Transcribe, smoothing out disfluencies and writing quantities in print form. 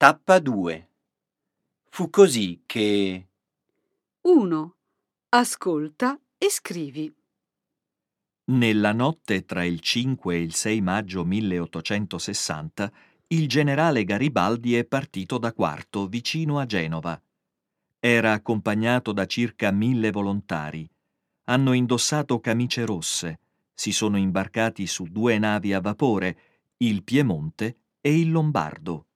Tappa 2. Fu così che 1. Ascolta e scrivi. Nella notte tra il 5 e il 6 maggio 1860, il generale Garibaldi è partito da Quarto, vicino a Genova. Era accompagnato da circa 1000 volontari. Hanno indossato camicie rosse, si sono imbarcati su 2 navi a vapore, il Piemonte e il Lombardo.